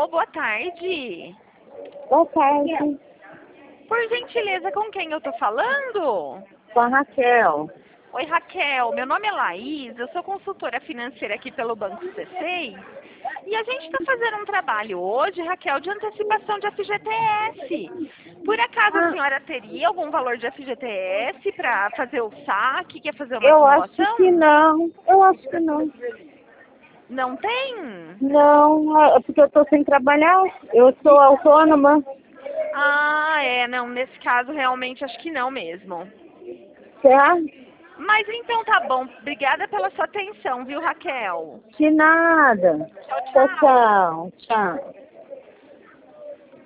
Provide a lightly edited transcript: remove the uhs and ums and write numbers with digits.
Alô, boa tarde. Boa tarde, Por gentileza, com quem eu tô falando? com a Raquel. Oi, Raquel. Meu nome é Laís, eu sou consultora financeira aqui pelo Banco C6. E a gente está fazendo um trabalho hoje, Raquel, de antecipação de FGTS. Por acaso a senhora teria algum valor de FGTS para fazer o saque? Quer fazer uma Eu acho simulação? que não, eu acho que não. Não tem? Não, é porque eu tô sem trabalhar, eu sou autônoma, Ah, não, nesse caso realmente acho que não mesmo. certo? Mas então tá bom. Obrigada pela sua atenção, viu, Raquel? De nada. Tchau, Tchau, tchau. tchau, tchau.